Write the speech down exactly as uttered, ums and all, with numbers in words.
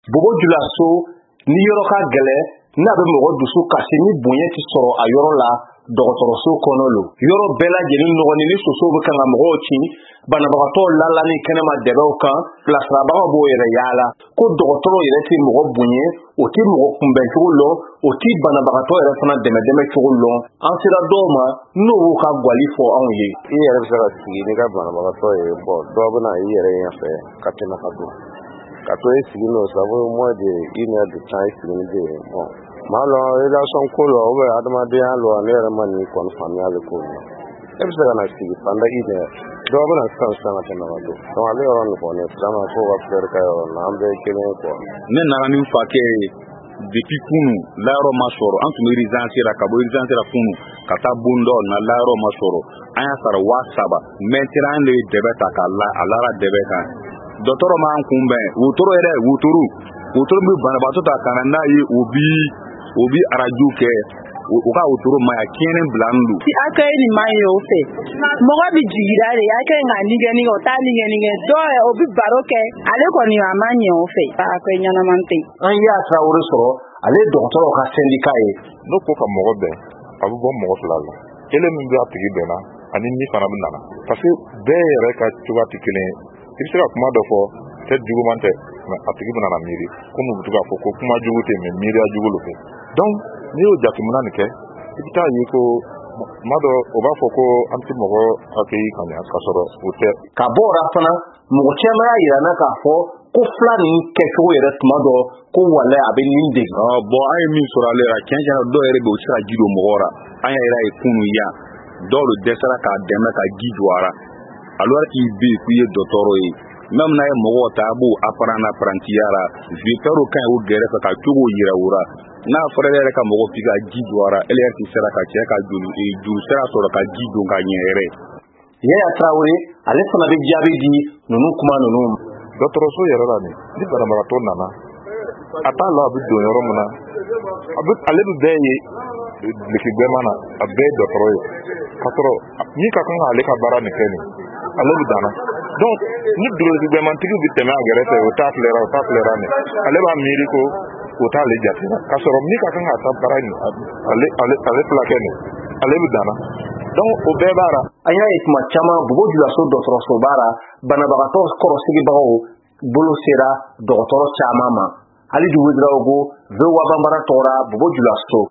Bobo Dioulasso ni yɔrɔ ka gɛlɛ n'a bɛ mɔgɔ dusu kasi ni bonya ti sɔrɔ a yɔrɔ la dɔgɔtɔrɔso kɔnɔ lo. Yɔrɔ bɛɛ lajɛlen nɔgɔni ni soso bɛ kan ka mɔgɔw ci banabagatɔ lalani kɛnɛma dɛbɛw kan bilasirabagaw b'o yɛrɛ yaala ko dɔgɔtɔrɔ yɛrɛ ti mɔgɔ bonye o ti mɔgɔ kunbɛn cogo lɔ o ti banabagatɔ yɛrɛ fana dɛmɛdɛmɛ cogo lɔ an sera dɔw ma n'o b'u ka gwali fɔ anw ye. I yɛrɛ bɛ se ka sigi n'i ka banabagatɔ ye bɔ dɔw bɛ na i yɛrɛ ɲɛfɛ ka tɛmɛ ka don ka to i sigi n'o sabu moins de une heure de temps i sigi ni de ye bon maa lɔ relation ko lɔ ou bien adamadenya lɔ ne yɛrɛ ma nin kɔni faamuya ale ko la e bɛ se ka na sigi pendant une heure dɔw bɛ na sisan sisan ka tɛmɛ ka don donc ale yɔrɔ nin kɔni vraiment fo ka fɛrɛ ka yɔrɔ la an bɛɛ ye kelen ye quoi. Ne nana ni fa kɛ depuis kunu layɔrɔ ma sɔrɔ an tun bɛ urgence la ka bɔ urgence la kunu ka taa bon dɔ na layɔrɔ ma sɔrɔ an y'a sara waa saba maintenant an de ye dɛbɛ ta k'a la a lara dɛbɛ kan dɔgɔtɔrɔ m'an kunbɛn wotoro yɛrɛ wotoro wotoro bɛ banabaatɔ ta ka na n'a ye o bi o bi arajo kɛ u ka wotoro ma ya kɛnɛ bila n don. Si accueil ni man ye o fɛ mɔgɔ bɛ jigida de accueil nka nigɛni o t'a nigɛni kɛ dɔw yɛrɛ o bɛ baro kɛ ale kɔni a man ɲɛ o fɛ accueil ɲɛnaman tɛ. An y'a Traoré sɔrɔ ale ye dɔgɔtɔrɔw ka syndicat ye. N'o ko ka mɔgɔ bɛn a bɛ bɔ mɔgɔ fila la kelen min bɛ a tigi bɛnna ani min fana bɛ nana parce que bɛɛ yɛrɛ ka cogoya tɛ kelen ye i bɛ se ka kuma dɔ fɔ tɛ juguman tɛ mais a tigi bɛ nana miiri komi u bɛ to k'a fɔ ko kuma jugu tɛ mais miiriya jugu lo fɛ donc n'i y'o jateminɛ nin kɛ i bɛ taa ye ko tuma dɔ o b'a fɔ ko an tɛ mɔgɔ accueilli ka ɲɛ ka sɔrɔ o tɛ. Ka bɔ o la fana mɔgɔ caman y'a yira n na k'a fɔ ko fila nin kɛcogo yɛrɛ tuma dɔ ko walayi a bɛ nin de. Bon an ye min sɔrɔ ale la tiɲɛ tiɲɛ dɔw yɛrɛ bɛ u tɛ se ka ji don mɔgɔw la an yɛrɛ ye kunu yan dɔw de dɛsɛra k'a dɛmɛ ka ji don a la alors qu'il bɛ yen k'i ye dɔgɔtɔrɔ ye même n'a ye mɔgɔw ta a b'o apprendre apprentir la docteur ka ɲi o gɛrɛfɛ ka cogo yira o la n'a fɔra yɛrɛ ka mɔgɔ f'i ka ji don a la ele yɛrɛ tɛ sera ka cɛ ka joli joli sira sɔrɔ ka ji don ka ɲɛ yɛrɛ. Yaya Traoré ale fana bɛ jaabi di ninnu kuma ninnu. Dɔgɔtɔrɔso yɛrɛ la nin ni banabagatɔ nana a t'a la a bɛ don yɔrɔ min na a bɛ ale bɛ bɛɛ ye duloki gbɛman na a bɛɛ ye dɔgɔtɔrɔ ye ka sɔrɔ min ka kan ka ale ka baara nin kɛ nin ale bɛ danna donc ni duloki gbɛmantigi bɛ tɛmɛ a gɛrɛfɛ o t'a filɛra o t'a filɛra nin ale b'a miiri ko o t'ale jate la ka sɔrɔ min ka kan ka taa baara nin ale ale ale fila kɛ nin ale bɛ danna donc o bɛɛ b'a la. An y'a ye tuma caman Bobo Dioulasso dɔgɔtɔrɔso b'a la banabagatɔ kɔrɔsigibagaw bolo sera dɔgɔtɔrɔ caman ma. Hali Djibo Ouédraogo V O A Banbara tɔgɔra Bobo Dioulasso.